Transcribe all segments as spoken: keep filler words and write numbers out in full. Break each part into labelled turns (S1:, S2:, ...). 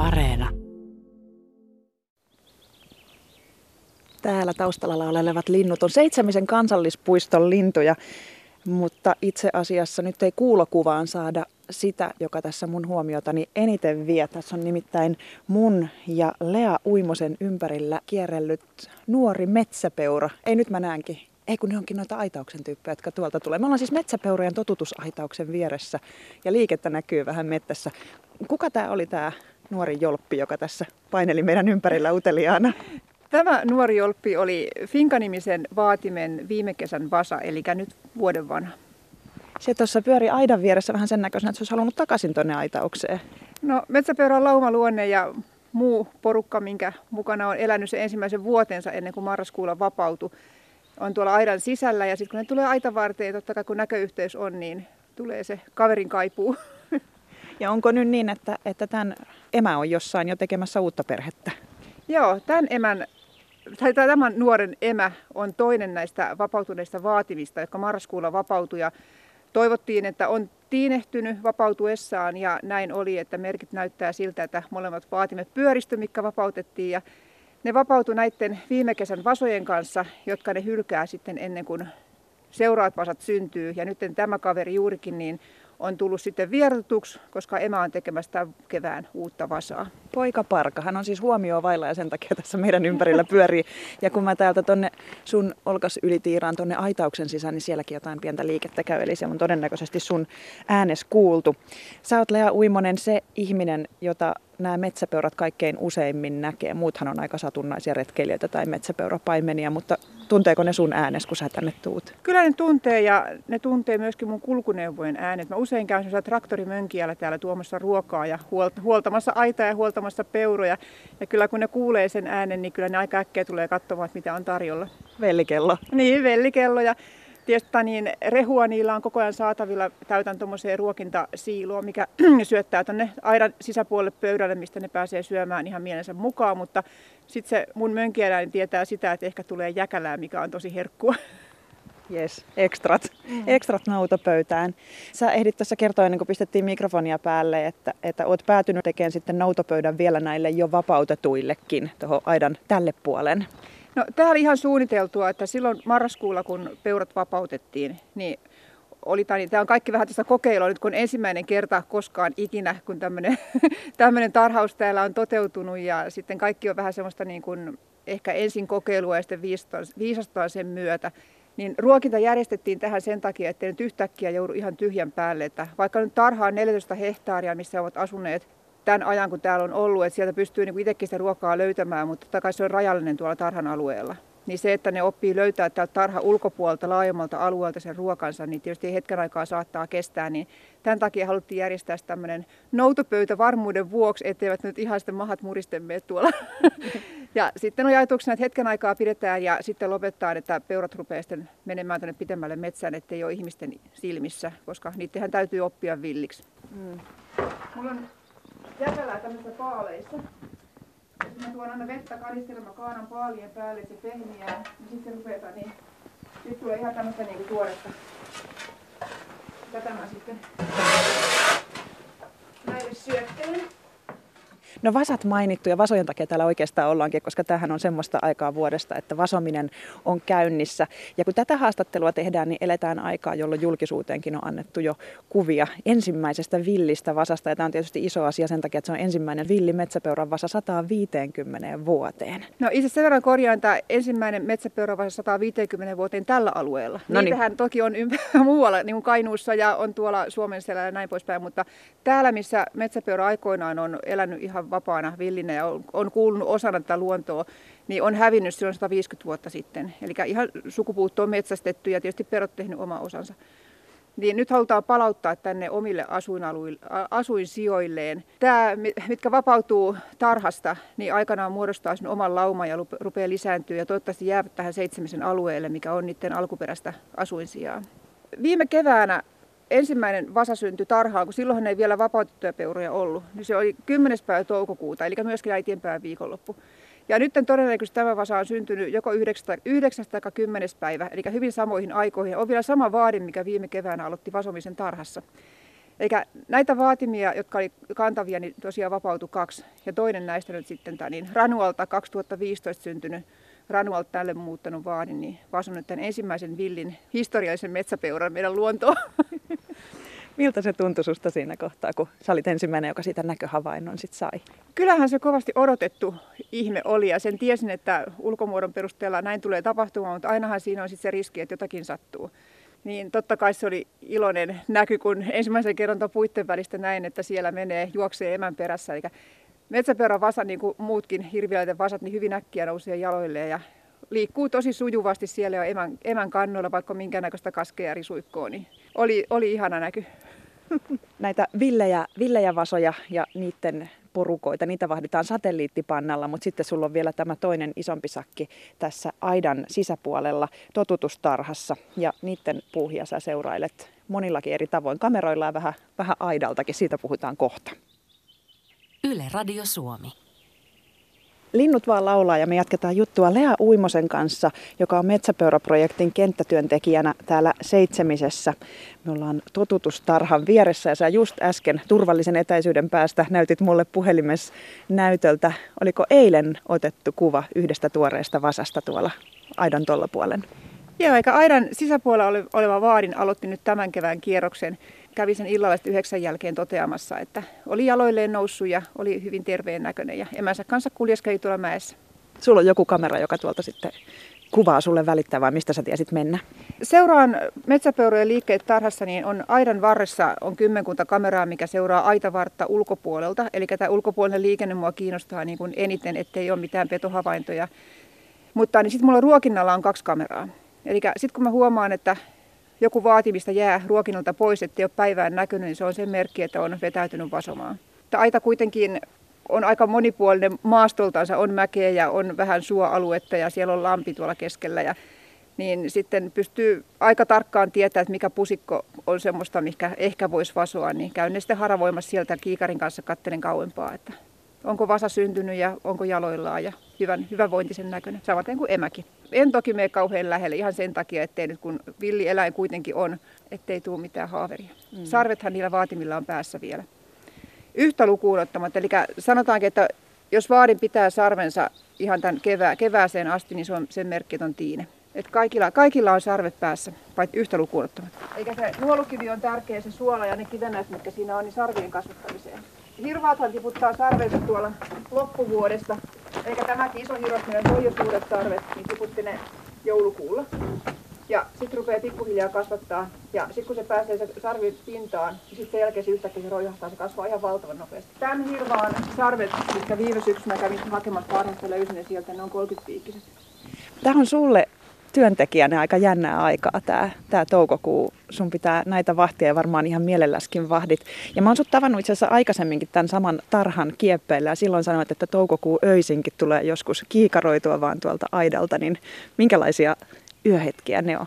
S1: Areena.
S2: Täällä taustalla olevat linnut on Seitsemisen kansallispuiston lintuja, mutta itse asiassa nyt ei kuulokuvaan saada sitä, joka tässä mun huomiotani eniten vie. Tässä on nimittäin mun ja Lea Uimosen ympärillä kierrellyt nuori metsäpeura. Ei nyt mä näenkin. Ei kun ne onkin noita aitauksen tyyppejä, jotka tuolta tulee. Me ollaan siis metsäpeurojen totutusaitauksen vieressä ja liikettä näkyy vähän mettässä. Kuka tää oli tää nuori jolppi, joka tässä paineli meidän ympärillä uteliaana?
S3: Tämä nuori jolppi oli Finka-nimisen vaatimen viime kesän vasa, eli nyt vuoden vanha.
S2: Se tuossa pyöri aidan vieressä vähän sen näköisenä, että se olisi halunnut takaisin tuonne aitaukseen.
S3: No, metsäpeura on laumaluonne ja muu porukka, minkä mukana on elänyt sen ensimmäisen vuotensa ennen kuin marraskuulla vapautui, on tuolla aidan sisällä. Ja sitten kun ne tulee aitan varteen, totta kai kun näköyhteys on, niin tulee se kaverin kaipuu.
S2: Ja onko nyt niin, että, että tämän emä on jossain jo tekemässä uutta perhettä?
S3: Joo, tämän emän, tai tämän nuoren emä on toinen näistä vapautuneista vaatimista, jotka marraskuulla vapautui. Ja toivottiin, että on tiinehtynyt vapautuessaan ja näin oli, että merkit näyttää siltä, että molemmat vaatimet pyöristö, mitkä vapautettiin. Ja ne vapautui näiden viime kesän vasojen kanssa, jotka ne hylkää sitten ennen kuin seuraavat vasat syntyy. Ja nyt tämä kaveri juurikin niin on tullut sitten vierotuksi, koska emä on tekemässä tämän kevään uutta vasaa.
S2: Poika Parka, hän on siis huomioon vailla ja sen takia tässä meidän ympärillä pyörii. Ja kun mä täältä tonne sun olkas ylitiiraan tonne aitauksen sisään, niin sielläkin jotain pientä liikettä käy. Eli se on todennäköisesti sun äänes kuultu. Sä oot, Lea Uimonen, se ihminen, jota nämä metsäpeurat kaikkein useimmin näkee. Muuthan on aika satunnaisia retkeilijöitä tai metsäpeurapaimenia, mutta tunteeko ne sun äänes, kun sä tänne tuut?
S3: Kyllä ne tuntee ja ne tuntee myöskin mun kulkuneuvojen äänet. Mä usein käyn sellaisella traktorimönkiällä täällä tuomassa ruokaa ja huoltamassa aitaa ja huoltamassa peuroja. Ja kyllä kun ne kuulee sen äänen, niin kyllä ne aika äkkiä tulee katsomaan, mitä on tarjolla.
S2: Vellikello.
S3: Niin, vellikello. Ja tietysti niin rehua niillä on koko ajan saatavilla. Täytän tuommoiseen ruokintasiiloon, mikä syöttää tuonne aidan sisäpuolelle pöydälle, mistä ne pääsee syömään ihan mielensä mukaan. Mutta sitten se mun mönkijäläinen tietää sitä, että ehkä tulee jäkälää, mikä on tosi herkkua.
S2: Jes, ekstrat. Mm. Ekstrat noutopöytään. Sä ehdit tässä kertoa ennen kuin pistettiin mikrofonia päälle, että, että oot päätynyt tekemään sitten noutopöydän vielä näille jo vapautetuillekin tuohon aidan tälle puolen.
S3: No, tämä oli ihan suunniteltua, että silloin marraskuulla, kun peurat vapautettiin, niin oli, tämä on kaikki vähän tästä kokeilua nyt, kun ensimmäinen kerta koskaan ikinä, kun tämmöinen tarhaus täällä on toteutunut ja sitten kaikki on vähän semmoista niin kuin ehkä ensin kokeilua ja sitten viisastaa sen myötä. Niin ruokinta järjestettiin tähän sen takia, ettei nyt yhtäkkiä joudu ihan tyhjän päälle. Että vaikka nyt tarha on neljätoista hehtaaria, missä ovat asuneet tämän ajan, kun täällä on ollut, että sieltä pystyy niin itsekin sitä ruokaa löytämään, mutta totta kai se on rajallinen tuolla tarhan alueella. Niin se, että ne oppii löytää täältä tarha ulkopuolelta laajemmalta alueelta sen ruokansa, niin tietysti hetken aikaa saattaa kestää. Niin tämän takia haluttiin järjestää tämmöinen noutopöytä varmuuden vuoksi, etteivät nyt ihan sitten mahat muristemeet tuolla. Ja sitten on ajatuksena, että hetken aikaa pidetään ja sitten lopettaa, että peurat rupeaa sitten menemään tuonne pitemmälle metsään, ettei ole ihmisten silmissä, koska niittenhän täytyy oppia villiksi. Mm. Mulla on jäkälää tämmöisissä paaleissa. Jos mä tuon aina vettä kanistella, mä kaadan paalien päälle, että se pehmiää, niin sitten se rupeaa, niin sitten tulee ihan tämmöistä niinku tuoretta. Tätä mä sitten näille syöttelen.
S2: No vasat mainittu ja vasojen takia täällä oikeastaan ollaankin, koska tämähän on semmoista aikaa vuodesta, että vasominen on käynnissä. Ja kun tätä haastattelua tehdään, niin eletään aikaa, jolloin julkisuuteenkin on annettu jo kuvia ensimmäisestä villistä vasasta. Ja tämä on tietysti iso asia sen takia, että se on ensimmäinen villi metsäpeuran vasa sata viisikymmentä vuoteen.
S3: No itse sen verran korjaan, tämä ensimmäinen metsäpeuran vasa sata viisikymmentä vuoteen tällä alueella. No niitähän niin. Toki on ympä- muualla, niin kuin Kainuussa ja on tuolla Suomenselällä ja näin poispäin, mutta täällä, missä metsäpeura aikoinaan on elänyt ihan vapaana villinä ja on, on kuulunut osana tätä luontoa, niin on hävinnyt silloin sata viisikymmentä vuotta sitten. Eli ihan sukupuutto on metsästetty ja tietysti perot tehnyt oma osansa. Niin nyt halutaan palauttaa tänne omille asuinsijoilleen. Tämä, mitkä vapautuu tarhasta, niin aikanaan muodostaa sen oman lauman ja rupeaa lisääntyä ja toivottavasti jäävät tähän Seitsemisen alueelle, mikä on niiden alkuperäistä asuinsijaa. Viime keväänä ensimmäinen vasa syntyi tarhaan, kun silloinhan ei vielä vapautettuja peuroja ollut. Niin se oli kymmenes päivä toukokuuta, eli myöskin äitienpäivän viikonloppu. Ja nyt todennäköisesti tämä vasa on syntynyt joko yhdeksäs tai kymmenes päivä, eli hyvin samoihin aikoihin. On vielä sama vaadin, mikä viime keväänä aloitti vasomisen tarhassa. Eikä näitä vaatimia, jotka oli kantavia, niin tosiaan vapautui kaksi. Ja toinen näistä nyt sitten tämä niin Ranualta kaksituhattaviisitoista syntynyt, Ranualta tälle muuttanut vaadin, niin vasannut tämän ensimmäisen villin historiallisen metsäpeuran meidän luontoon.
S2: Miltä se tuntui susta siinä kohtaa, kun sä olit ensimmäinen, joka siitä näköhavainnon sit sai?
S3: Kyllähän se kovasti odotettu ihme oli ja sen tiesin, että ulkomuodon perusteella näin tulee tapahtumaan, mutta ainahan siinä on sitten se riski, että jotakin sattuu. Niin totta kai se oli iloinen näky, kun ensimmäisen kerran puitten välistä näin, että siellä menee, juoksee emän perässä. Eli metsäpeuran vasa, niin kuin muutkin hirviöiden vasat, niin hyvin äkkiä nousee jaloilleen ja liikkuu tosi sujuvasti siellä jo emän, emän kannoilla, vaikka minkäännäköistä kaskea ja risuikkoa, niin oli, oli ihana näky.
S2: Näitä villejä, villejä vasoja ja niiden porukoita, niitä vahditaan satelliittipannalla, mutta sitten sulla on vielä tämä toinen isompi sakki tässä aidan sisäpuolella totutustarhassa ja niiden puuhia sä seurailet monillakin eri tavoin, kameroilla ja vähän, vähän aidaltakin, siitä puhutaan kohta.
S1: Yle Radio Suomi.
S2: Linnut vaan laulaa ja me jatketaan juttua Lea Uimosen kanssa, joka on Metsäpeura-projektin kenttätyöntekijänä täällä Seitsemisessä. Me ollaan totutustarhan vieressä ja sä just äsken turvallisen etäisyyden päästä näytit mulle puhelimessa näytöltä. Oliko eilen otettu kuva yhdestä tuoreesta vasasta tuolla aidan tolla puolen?
S3: Joo, eikä aidan sisäpuolella oleva vaadin aloitti nyt tämän kevään kierroksen. Kävi sen illalla yhdeksän jälkeen toteamassa, että oli jaloilleen noussut ja oli hyvin terveen näköinen ja emänsä kanssa kuljeskeli tuolla mäessä.
S2: Sulla on joku kamera, joka tuolta sitten kuvaa sulle välittää vai mistä sä tiesit mennä?
S3: Seuraan metsäpeurojen liikkeet tarhassa, niin on aidan varressa on kymmenkunta kameraa, mikä seuraa aitavartta ulkopuolelta. Eli tämä ulkopuolinen liikenne mua kiinnostaa niin kuin eniten, ettei ole mitään petohavaintoja. Mutta niin sitten mulla ruokinnalla on kaksi kameraa. Eli sitten kun mä huomaan, että joku vaatimista jää ruokinnalta pois, ettei ole päivään näkynyt, niin se on sen merkki, että on vetäytynyt vasomaan. Aita kuitenkin on aika monipuolinen maastoltansa, on mäkeä ja on vähän suoaluetta ja siellä on lampi tuolla keskellä. Ja, niin sitten pystyy aika tarkkaan tietämään, että mikä pusikko on semmoista, mikä ehkä voisi vasoa. Niin käyn ne sitten haravoimassa sieltä kiikarin kanssa, katselen kauempaa, että onko vasa syntynyt ja onko jaloillaan ja hyvän, hyvävointisen näköinen, samaten kuin emäkin. En toki mene kauhean lähelle ihan sen takia, ettei nyt kun villieläin kuitenkin on, ettei tule mitään haaveria. Mm. Sarvethan niillä vaatimilla on päässä vielä. Yhtä lukuun ottamatta, eli sanotaankin, että jos vaadin pitää sarvensa ihan tämän kevää, kevääseen asti, niin se on sen merkki, että on tiine. Et kaikilla, kaikilla on sarvet päässä, paitsi yhtä lukuun ottamatta. Eikä se nuolukivi on tärkeä, se suola ja ne kivennäiset, mitkä siinä on, niin sarvien kasvattamiseen. Hirvaathan tiputtaa sarvensa tuolla loppuvuodesta, eikä tämäkin iso hirvat, meidän on jo suuret sarvet, niin tiputti ne joulukuulla. Ja sitten rupeaa pikkuhiljaa kasvattaa, ja sitten kun se pääsee se sarvi pintaan, niin sitten sen jälkeen se yhtäkkiä se roihahtaa, se kasvaa ihan valtavan nopeasti. Tämän hirvaan sarvet, mitkä viime syksynä kävin hakemassa parhaasta löysin ne sieltä, ne on kolmekymmentäpiikkiset.
S2: Tämä on sulle työntekijänä aika jännää aikaa tämä, tämä toukokuu. Sun pitää näitä vahtia ja varmaan ihan mielelläskin vahdit. Ja mä oon sut tavannut itse asiassa aikaisemminkin tämän saman tarhan kieppeillä ja silloin sanoit, että toukokuu öisinkin tulee joskus kiikaroitua vaan tuolta aidalta. Niin minkälaisia yöhetkiä ne on?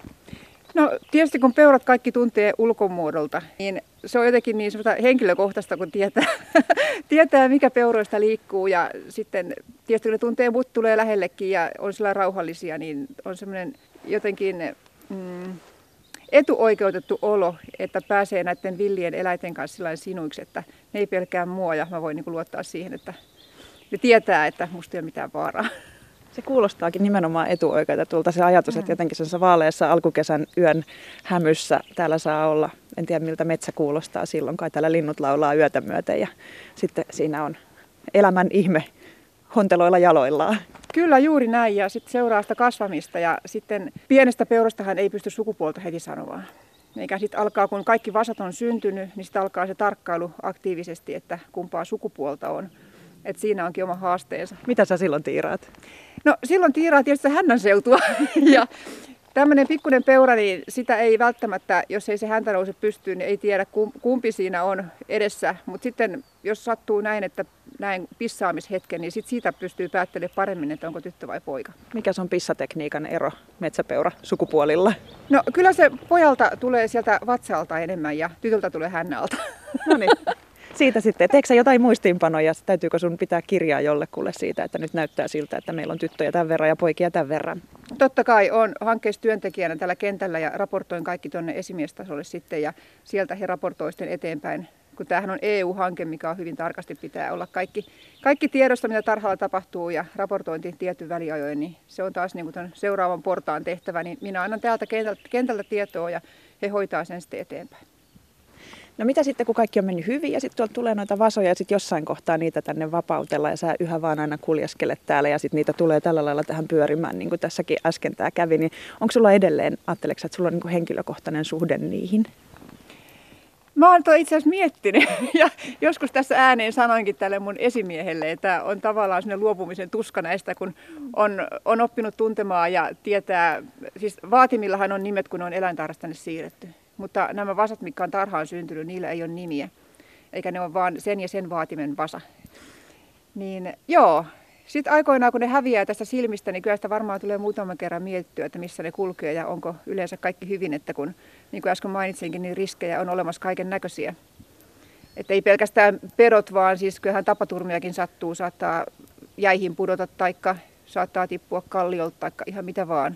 S3: No tietysti kun peurat kaikki tuntee ulkomuodolta, niin se on jotenkin niin semmoista henkilökohtaista, kun tietää, tietää mikä peuroista liikkuu ja sitten tietysti kun ne tuntee mut tulee lähellekin ja on sillä rauhallisia, niin on semmoinen jotenkin mm, etuoikeutettu olo, että pääsee näiden villien eläinten kanssa sillain sinuiksi, että ne ei pelkää mua ja mä voin niin kuin luottaa siihen, että ne tietää, että musta ei ole mitään vaaraa.
S2: Se kuulostaakin nimenomaan etuoikeutetulta se ajatus, että jotenkin se vaaleassa alkukesän yön hämyssä täällä saa olla. En tiedä miltä metsä kuulostaa silloin, kai täällä linnut laulaa yötä myöten ja sitten siinä on elämän ihme honteloilla jaloillaan.
S3: Kyllä juuri näin ja sitten seuraa sitä kasvamista ja sitten pienestä peurastahan ei pysty sukupuolta heti sanomaan. Eikä sitten alkaa, kun kaikki vasat on syntynyt, niin sitten alkaa se tarkkailu aktiivisesti, että kumpaa sukupuolta on. Et siinä onkin oma haasteensa.
S2: Mitä sä silloin tiiraat?
S3: No silloin tiiraa tietysti hännän seutua. ja tämmöinen pikkuinen peura, niin sitä ei välttämättä, jos ei se häntä nouse pystyyn, niin ei tiedä kumpi siinä on edessä. Mutta sitten jos sattuu näin, että näin pissaamishetken, niin sit siitä pystyy päättelemään paremmin, että onko tyttö vai poika.
S2: Mikä se on pissatekniikan ero metsäpeura sukupuolilla?
S3: No kyllä se pojalta tulee sieltä vatsalta enemmän ja tytöltä tulee hännältä.
S2: No niin. siitä sitten. Teekö sä jotain muistiinpanoja? Täytyykö sun pitää kirjaa jollekulle siitä, että nyt näyttää siltä, että meillä on tyttöjä tämän verran ja poikia tämän verran?
S3: Totta kai olen hankkeessa työntekijänä tällä kentällä ja raportoin kaikki tuonne esimiestasolle sitten ja sieltä he raportoivat sitten eteenpäin. Kun tämähän on E U-hanke, mikä on hyvin tarkasti pitää olla kaikki, kaikki tiedosta, mitä tarhalla tapahtuu ja raportointi tietyn väliajoin, niin se on taas niin kuin seuraavan portaan tehtävä. Niin minä annan täältä kentältä, kentältä tietoa ja he hoitaa sen sitten eteenpäin.
S2: No mitä sitten, kun kaikki on mennyt hyvin ja sitten tuolta tulee noita vasoja ja sitten jossain kohtaa niitä tänne vapautella ja sä yhä vaan aina kuljeskelet täällä ja sitten niitä tulee tällä lailla tähän pyörimään, niin kuin tässäkin äsken tämä kävi, niin onko sulla edelleen, ajatteleksä, että sulla on niin kuin henkilökohtainen suhde niihin?
S3: Mä oon itse asiassa miettinyt ja joskus tässä ääneen sanoinkin tälle mun esimiehelle, että on tavallaan sellainen luopumisen tuska näistä, kun on, on oppinut tuntemaan ja tietää, siis vaatimillahan on nimet, kun ne on eläintarhasta tänne siirretty. Mutta nämä vasat, mitkä on tarhaan syntynyt, niillä ei ole nimiä, eikä ne ole vaan sen ja sen vaatimen vasa. Niin joo, sitten aikoinaan kun ne häviää tästä silmistä, niin kyllä sitä varmaan tulee muutaman kerran mietittyä, että missä ne kulkee ja onko yleensä kaikki hyvin, että kun niin kuin äsken mainitsinkin, niin riskejä on olemassa kaiken näköisiä. Että ei pelkästään pedot, vaan siis kyllähän tapaturmiakin sattuu, saattaa jäihin pudota taikka saattaa tippua kalliolta taikka ihan mitä vaan.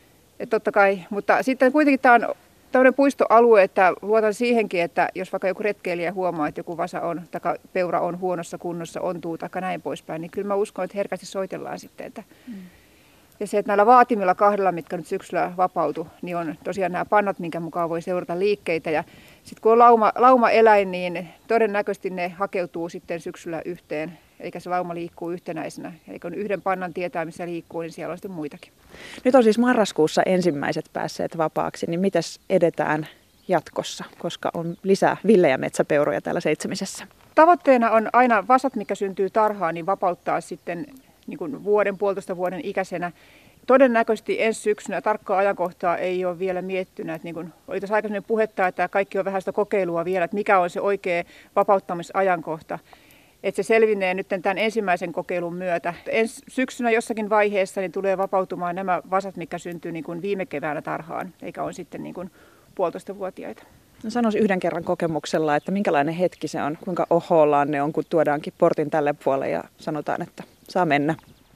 S3: Et totta kai, mutta sitten kuitenkin tämä on tämmöinen puistoalue, että luotan siihenkin, että jos vaikka joku retkeilijä huomaa, että joku vasa on, tai peura on huonossa kunnossa, ontuu, tai näin poispäin, niin kyllä mä uskon, että herkästi soitellaan sitten. Että mm. Ja se, että näillä vaatimilla kahdella, mitkä nyt syksyllä vapautu, niin on tosiaan nämä pannat, minkä mukaan voi seurata liikkeitä. Ja sitten kun on lauma, lauma eläin, niin todennäköisesti ne hakeutuu sitten syksyllä yhteen, eikä se lauma liikkuu yhtenäisenä. Eli kun yhden pannan tietää, missä liikkuu, niin siellä on sitten muitakin.
S2: Nyt on siis marraskuussa ensimmäiset päässeet vapaaksi, niin mitäs edetään jatkossa, koska on lisää villejä metsäpeuroja täällä Seitsemisessä?
S3: Tavoitteena on aina vasat, mikä syntyy tarhaan, niin vapauttaa sitten niin kuin vuoden, puolitoista vuoden ikäisenä. Todennäköisesti ensi syksynä tarkkaa ajankohtaa ei ole vielä miettinyt. Että niin kuin oli tässä aikaisemmin puhetta, että kaikki on vähän sitä kokeilua vielä, että mikä on se oikea vapauttamisajankohta. Että se selvinee nyt tämän ensimmäisen kokeilun myötä. Ensi syksynä jossakin vaiheessa niin tulee vapautumaan nämä vasat, mikä syntyy niin kuin viime keväänä tarhaan, eikä ole sitten niin kuin puolitoistavuotiaita.
S2: No sanoisi yhden kerran kokemuksella, että minkälainen hetki se on, kuinka ohollaan ne on, kun tuodaankin portin tälle puolelle ja sanotaan, että saa mennä.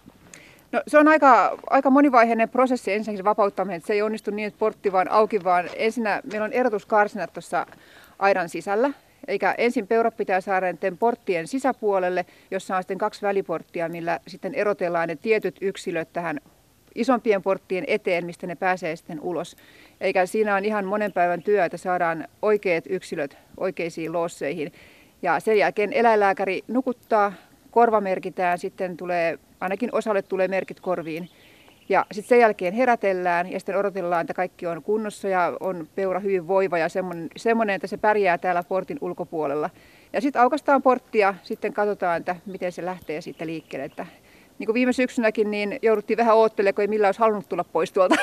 S3: No, se on aika, aika monivaiheinen prosessi ensinnäkin se vapauttaminen. Se ei onnistu niin, että portti vaan auki, vaan ensinnä meillä on erotuskarsinat tuossa aidan sisällä. Eikä ensin peurat pitää saada porttien sisäpuolelle, jossa on sitten kaksi väliporttia, millä sitten erotellaan ne tietyt yksilöt tähän isompien porttien eteen, mistä ne pääsee sitten ulos. Eikä siinä on ihan monen päivän työ, että saadaan oikeat yksilöt oikeisiin loosseihin. Ja sen jälkeen eläinlääkäri nukuttaa, korva merkitään, sitten tulee, ainakin osalle tulee merkit korviin. Ja sitten sen jälkeen herätellään ja sitten odotellaan, että kaikki on kunnossa ja on peura hyvin voiva ja semmoinen, semmoinen että se pärjää täällä portin ulkopuolella. Ja sitten aukaistaan porttia, sitten katsotaan, että miten se lähtee sitten liikkeelle. Että, niin kuin viime syksynäkin, niin jouduttiin vähän oottelemaan, kun ei millään olisi halunnut tulla pois tuolta.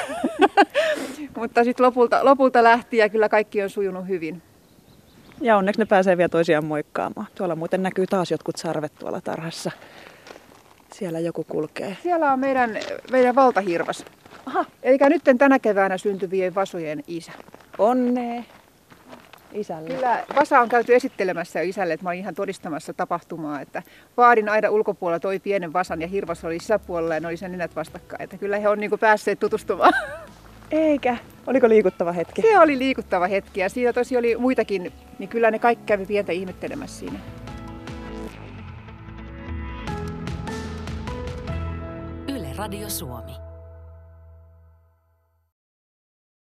S3: Mutta sitten lopulta, lopulta lähti ja kyllä kaikki on sujunut hyvin.
S2: Ja onneksi ne pääsee vielä toisiaan moikkaamaan. Tuolla muuten näkyy taas jotkut sarvet tuolla tarhassa. Siellä joku kulkee.
S3: Siellä on meidän, meidän valtahirvas.
S2: Aha.
S3: Eikä nyt tänä keväänä syntyvien vasojen isä.
S2: Onnee isälle.
S3: Kyllä vasa on käyty esittelemässä jo isälle, että mä olin ihan todistamassa tapahtumaa. Että vaadin aina ulkopuolella toi pienen vasan ja hirvas oli sisäpuolella ja ne oli sen nenät vastakkain. Että kyllä he on niin kuin päässeet tutustumaan.
S2: Eikä. Oliko liikuttava hetki?
S3: Se oli liikuttava hetki ja siinä tosi oli muitakin, niin kyllä ne kaikki kävi pientä ihmettelemässä siinä.
S1: Yle Radio Suomi.